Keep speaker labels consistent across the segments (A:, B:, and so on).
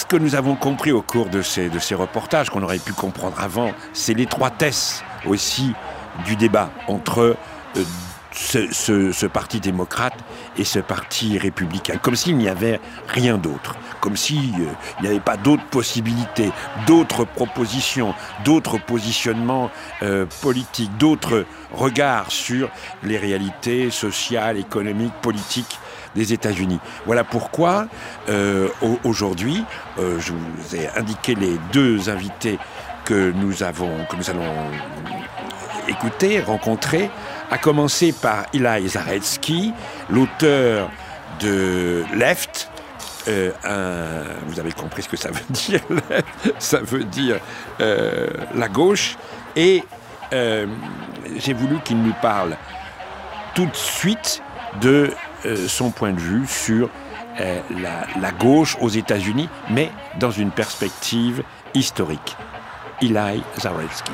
A: que nous avons compris au cours de ces reportages, qu'on aurait pu comprendre avant, c'est l'étroitesse aussi du débat entre ce parti démocrate et ce parti républicain, comme s'il n'y avait rien d'autre, comme s'il n'y avait pas d'autres possibilités, d'autres propositions, d'autres positionnements politiques, d'autres regards sur les réalités sociales, économiques, politiques des États-Unis. Voilà pourquoi aujourd'hui, je vous ai indiqué les deux invités que nous allons écouter, rencontrer, à commencer par Eli Zaretsky, l'auteur de Left. Vous avez compris ce que ça veut dire, ça veut dire la gauche. Et j'ai voulu qu'il nous parle tout de suite de son point de vue sur la gauche aux États-Unis, mais dans une perspective historique. Eli Zaretsky.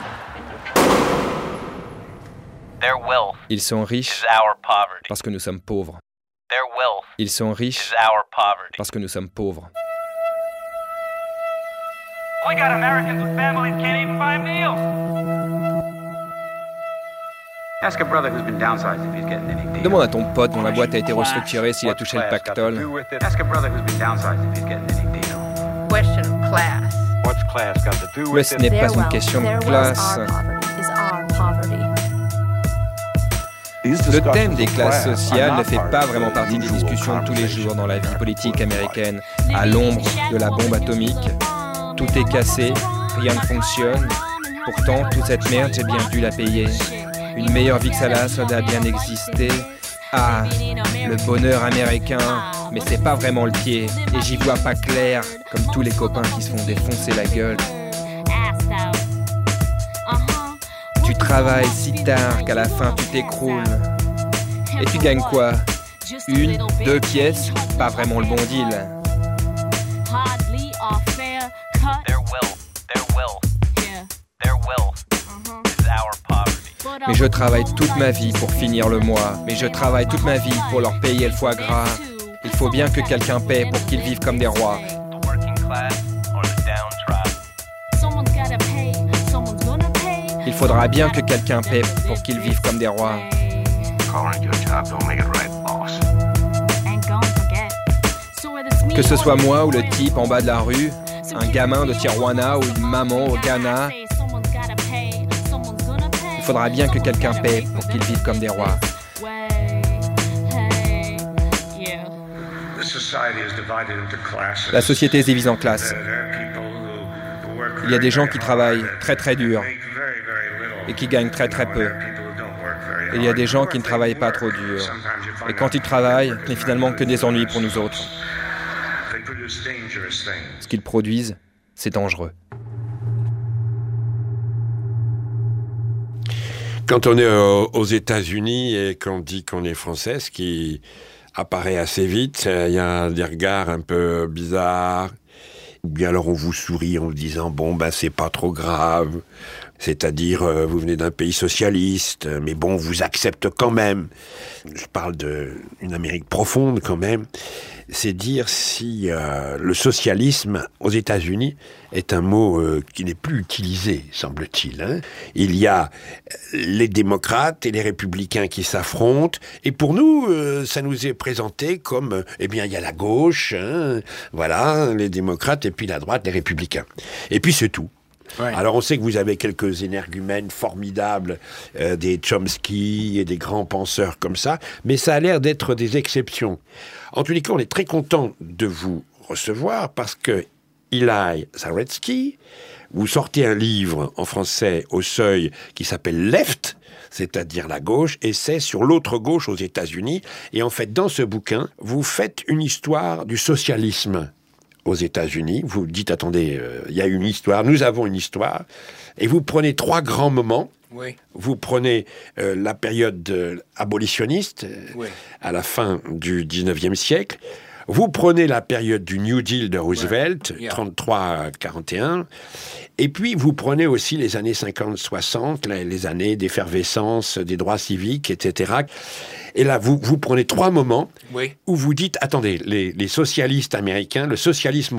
B: Ils sont riches parce que nous sommes pauvres. Ils sont riches parce que nous sommes pauvres. We got Americans with families can't even find meals. Ask a brother who's been downsized if he's getting any deals. Demande à ton pote dont la boîte a été restructurée s'il a touché le pactole. Ask a brother who's been downsized if he's getting any deals. Question of class. What's class got to do with it? Mais ce n'est pas une question de classe. Le thème des classes sociales ne fait pas vraiment partie des discussions de tous les jours dans la vie politique américaine. À l'ombre de la bombe atomique, tout est cassé, rien ne fonctionne. Pourtant, toute cette merde, j'ai bien dû la payer. Une meilleure vie que ça doit bien exister. Ah, le bonheur américain, mais c'est pas vraiment le pied. Et j'y vois pas clair, comme tous les copains qui se font défoncer la gueule. Tu travailles si tard qu'à la fin tu t'écroules. Et tu gagnes quoi? 1, 2 pièces? Pas vraiment le bon deal. Mais je travaille toute ma vie pour finir le mois. Mais je travaille toute ma vie pour leur payer le foie gras. Il faut bien que quelqu'un paie pour qu'ils vivent comme des rois. Il faudra bien que quelqu'un paie pour qu'ils vivent comme des rois. Que ce soit moi ou le type en bas de la rue, un gamin de Tijuana ou une maman au Ghana, il faudra bien que quelqu'un paie pour qu'ils vivent comme des rois. La société est divisée en classes. Il y a des gens qui travaillent très très dur et qui gagnent très très peu. Et il y a des gens qui ne travaillent pas trop dur. Et quand ils travaillent, il n'y a finalement que des ennuis pour nous autres. Ce qu'ils produisent, c'est dangereux.
A: Quand on est aux États-Unis et qu'on dit qu'on est français, ce qui apparaît assez vite, il y a des regards un peu bizarres. Ou bien alors on vous sourit en vous disant « bon, c'est pas trop grave ». C'est-à-dire, vous venez d'un pays socialiste, mais bon, on vous accepte quand même. Je parle d'une Amérique profonde quand même. C'est dire si le socialisme aux États-Unis est un mot qui n'est plus utilisé, semble-t-il. Hein. Il y a les démocrates et les républicains qui s'affrontent. Et pour nous, ça nous est présenté comme, il y a la gauche, hein, voilà, les démocrates, et puis la droite, les républicains. Et puis c'est tout. Ouais. Alors on sait que vous avez quelques énergumènes formidables, des Chomsky et des grands penseurs comme ça, mais ça a l'air d'être des exceptions. En tous les cas, on est très content de vous recevoir parce que Eli Zaretsky, vous sortez un livre en français au Seuil qui s'appelle Left, c'est-à-dire la gauche, et c'est sur l'autre gauche aux États-Unis. Et en fait, dans ce bouquin, vous faites une histoire du socialisme aux États-Unis. Vous dites, attendez, il y a une histoire, nous avons une histoire, et vous prenez 3 grands moments. Oui. Vous prenez la période abolitionniste, oui, à la fin du 19e siècle. Vous prenez la période du New Deal de Roosevelt, ouais, yeah, 33-41. Et puis, vous prenez aussi les années 50-60, les années d'effervescence des droits civiques, etc. Et là, vous prenez 3 moments, oui, où vous dites, attendez, les socialistes américains, le socialisme